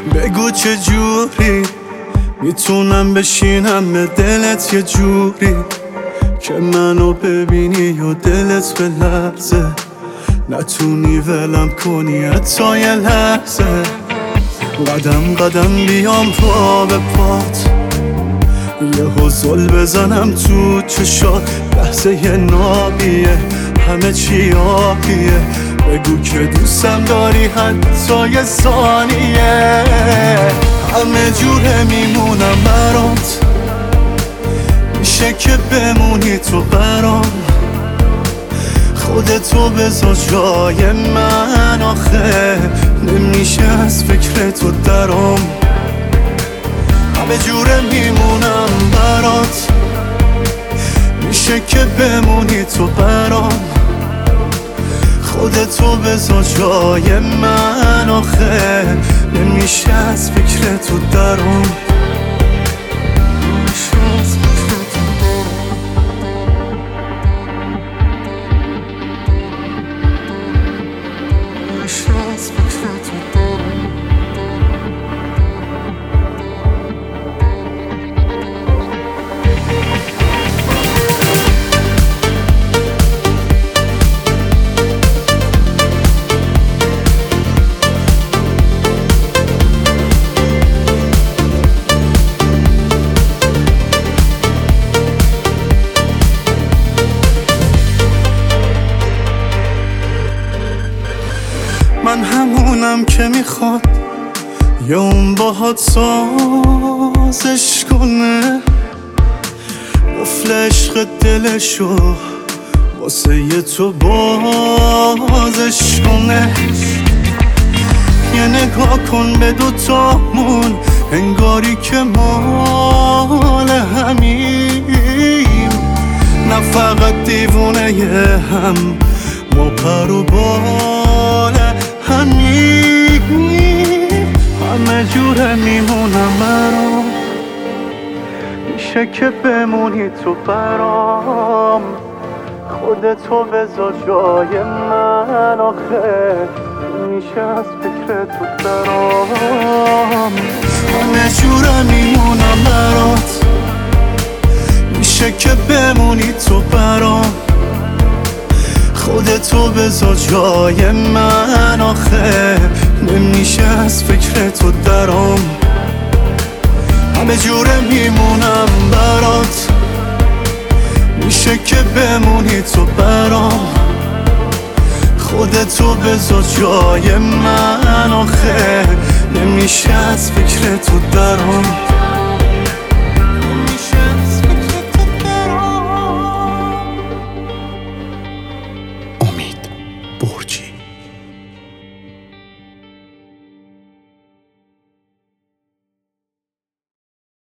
بگو چه جوری میتونم بشینم به دلت یه جوری که منو ببینی و دلت بلرزه، نتونی ولم کنی حتی یه لحظه. قدم قدم بیام پا به پات، یه حضل بزنم تو چشات، لحظه یه نابیه همه چی آبیه. بگو که دوستم داری حتی یه ثانیه، همه جوره میمونم برات، میشه که بمونی تو برام. خودتو بذار جای من، آخه نمیشه از فکر تو درام. همه جوره میمونم برات، میشه که بمونی تو برام. خودتو بذار جای من، آخه نمیشه از فکر تو درام. من همونم که میخواد یا اون باهات سازش کنه، قفل عشق دلشو واسه یه تو بازش کنه. یه نگاه کن به دوتامون، انگاری که مال همیم، نه فقط دیوونه هم، ما پر و بال همیم. همه جوره میمونم برام، میشه که بمونی تو برام. خودتو بذار جای من، آخه میشه از فکر تو درام. همه جوره میمونم برات، میشه که بمونی تو برام. خودتو بذار جای من، آخه نمیشه از فکر تو درام. همه جوره میمونم برات، میشه که بمونی تو برام. خودتو بذار جای من، آخه نمیشه از فکر تو درام.